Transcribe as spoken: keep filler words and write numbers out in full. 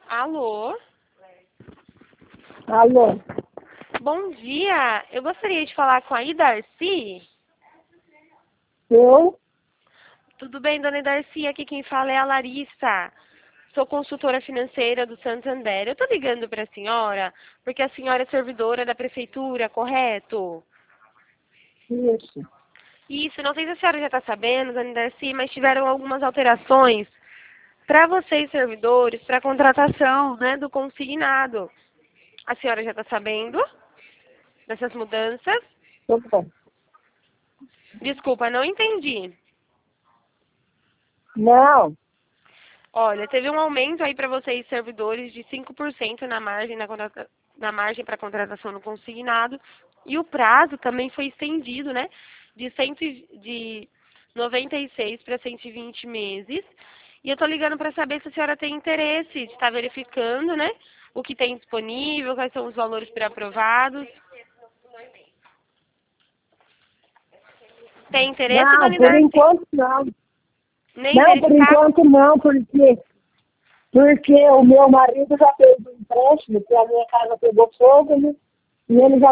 Alô? Alô? Bom dia. Eu gostaria de falar com a Idarcy. Eu? Tudo bem, dona Idarcy? Aqui quem fala é a Larissa. Sou consultora financeira do Santander. Eu tô ligando para a senhora porque a senhora é servidora da prefeitura, correto? Isso. Isso, não sei se a senhora já está sabendo, dona Idarcy, mas tiveram algumas alterações para vocês, servidores, para a contratação, né, do consignado. A senhora já está sabendo dessas mudanças? Tudo bom. Desculpa, não entendi. Não. Olha, teve um aumento aí para vocês, servidores, de cinco por cento na margem, na, contrata- na margem para contratação no consignado. E o prazo também foi estendido, né? De, cento, e- de noventa e seis para cento e vinte meses. E eu estou ligando para saber se a senhora tem interesse de estar verificando, né? O que tem disponível, quais são os valores pré-aprovados. Tem interesse, Não, dona por Idarcy? enquanto não. Nem Não, por verificar? enquanto não, porque, porque o meu marido já fez um empréstimo, que a minha casa pegou fogo, né? E ele já